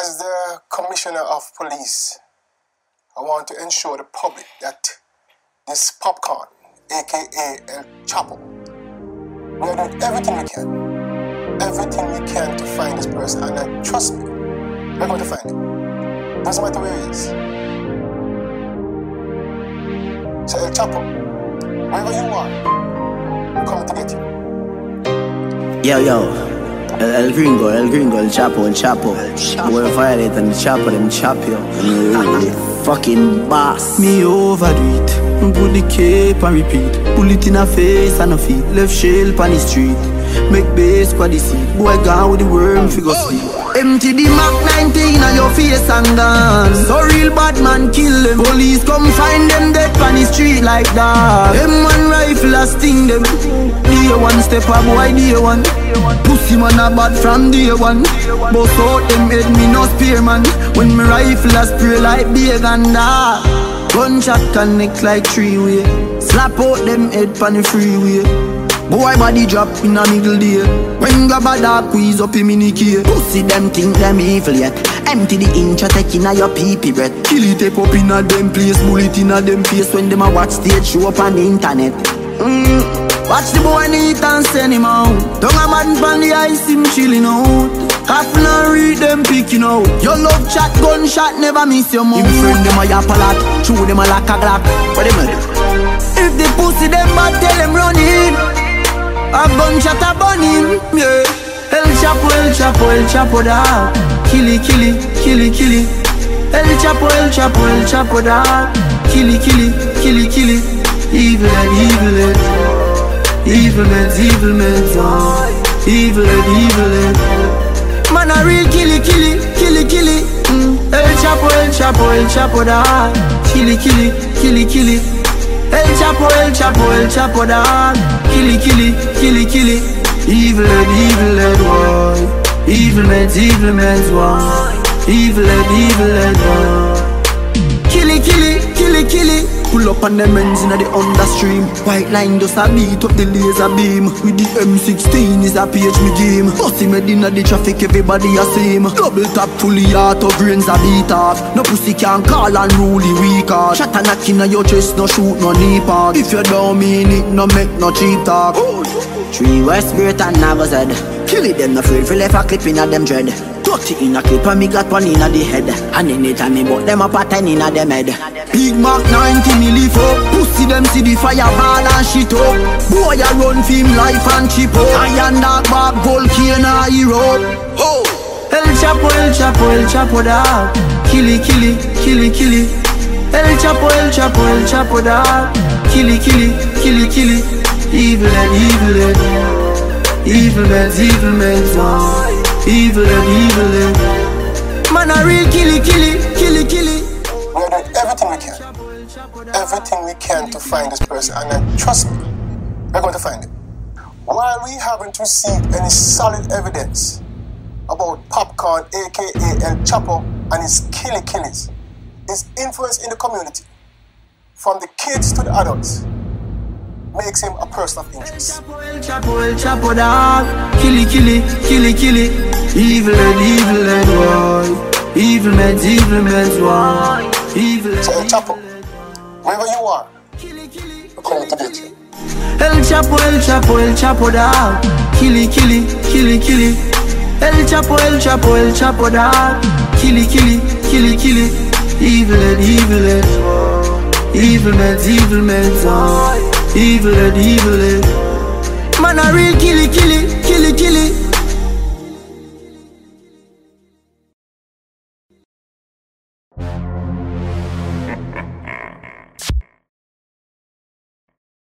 As the Commissioner of Police, I want to ensure the public that this Popcorn, aka El Chapo, we are doing everything we can to find this person, and trust me, we're going to find him. Doesn't matter where he is. So El Chapo, wherever you are, we're coming to get you. Yo. El Gringo, El Chapo. Boy violate and the Chapo, them chop you. Fucking boss. Me overdo it. Put the cape and repeat. Pull it in her face and her feet. Left shell on the street. Make base for the seat. Boy gone with the worm figure sleep. Empty the Mac 19 on your face and gone. So real bad man kill them. Police come find them dead on the street like that. M1 rifle a sting them. Day one step a boy, day one. Pussy man a bad from day one. Boss out them head, me no spear man. When me rifle a spray like big and that. Gunshot connect like three-way. Slap out them head pan the freeway. Boy body drop in a middle day. When grab a dog squeeze up him in the key. Pussy them think them evil yet. Empty the inch take in a your pee-pee breath. Kill it tape up in a them place. Bullet in a them face. When them a watch stage show up on the internet. Watch the boy neat and send him out. Don't a man from the ice him chilling out. Half and read them picking out. Your love chat gunshot never miss your mouth. Him friend them a yap a lot. Chew them a like a glock. What them do? If the pussy them bad tell them run in. A gunshot a bun him. Yeah. El Chapo da. Killy. El Chapo da. Killy. Evil head. Evil men, oh. Evil head. Man a real killy. El Chapo da. Killy. El Chapo da. Killy. Evil head, boy. Evil men, boy. Evil head, boy. Killy. Pull up on them ends in the understream. White line just a beat up the laser beam. With the M16 is a page me game. Pussy made in the traffic, everybody a same. Double tap fully auto, brains a beat off. No pussy can call and rule the weak heart. Shot a knock in your chest, no shoot, no knee part. If you don't mean it, no make no cheap talk. 3 West Great and Navas head. Kill it, them no afraid for left a clip in a them dread. 30 in a clip and me got one in a the head. And anytime me bout them up a 10 in a them head. Big Mac 90 me lift up. Pussy them see the fireball and shit up. Boy a run for him life and chip up. Iron dark back volcano hero. Oh. El Chapo da. Killy. El Chapo da. Killy. Evil head. Evil men, oh. Evil head. Man a real killy. We're doing everything we can to find this person, and trust me, we're going to find him. While we haven't received any solid evidence about Popcorn, aka El Chapo, and his killies, his influence in the community, from the kids to the adults, makes him a person of interest. El Chapo dog. Killy. Evil head, boy. Evil men, boy. So El Chapo, wherever you are, we're coming to get you. El Chapo dog. Killy. El Chapo dog. Killy. Evil head. Evil men, oh. Evil head. Man a real killy.